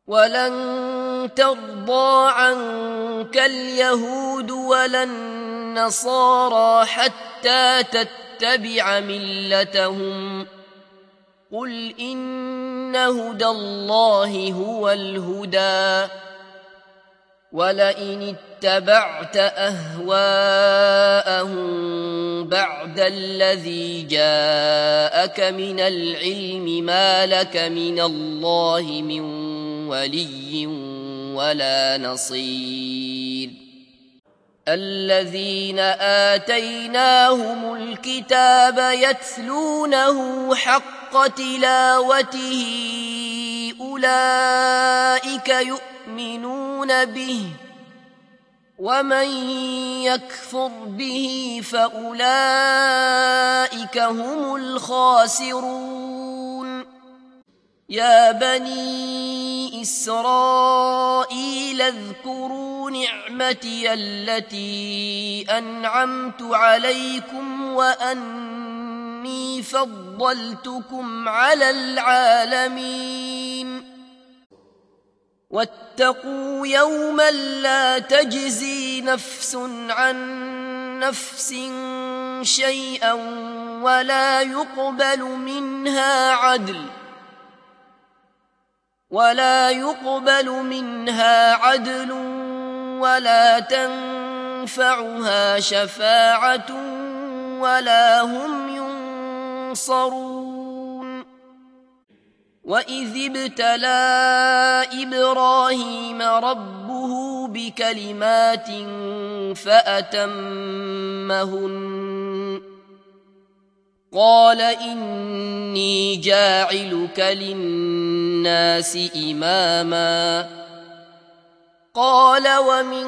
ولن ترضى عنك اليهود ولا النصارى حتى تتبع ملتهم قل إن هدى الله هو الهدى ولئن اتبعت أهواءهم بعد الذي جاءك من العلم ما لك من الله من ولي ولا نصير الذين آتيناهم الكتاب يتلونه حق تلاوته أولئك يؤمنون به ومن يكفر به فأولئك هم الخاسرون يا بني إسرائيل اذكروا نعمتي التي أنعمت عليكم وأني فضلتكم على العالمين واتقوا يوما لا تجزي نفس عن نفس شيئا ولا يقبل منها عدل ولا تنفعها شفاعة ولا هم ينصرون وإذ ابتلى إبراهيم ربه بكلمات فأتمهن قال إني جاعلك للناس إماما قال ومن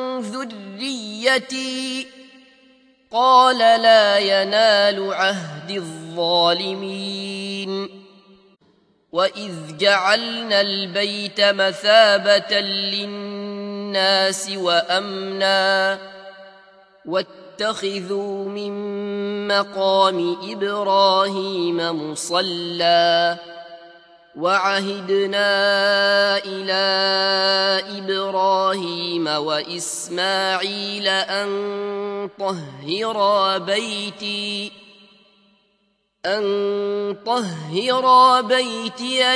ذريتي قال لا ينال عهد الظالمين وإذ جعلنا البيت مثابة للناس وأمنا واتخذوا من مقام إبراهيم مصلى وعهدنا إلى إبراهيم وإسماعيل أن طهرا بيتي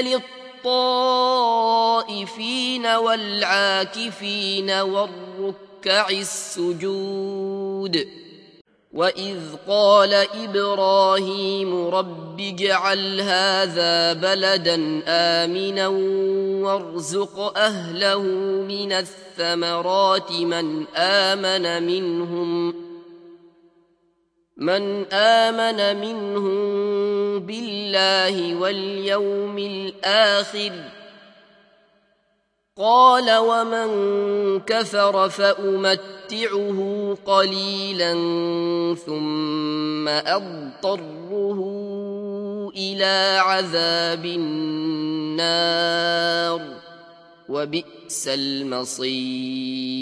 للطائفين والعاكفين والركع السجود وإذ قال إبراهيم رب اجعل هذا بلدا آمنا وارزق أهله من الثمرات من آمن منهم بالله واليوم الآخر قال ومن كفر فأمتعه قليلا ثم أضطره إلى عذاب النار وبئس المصير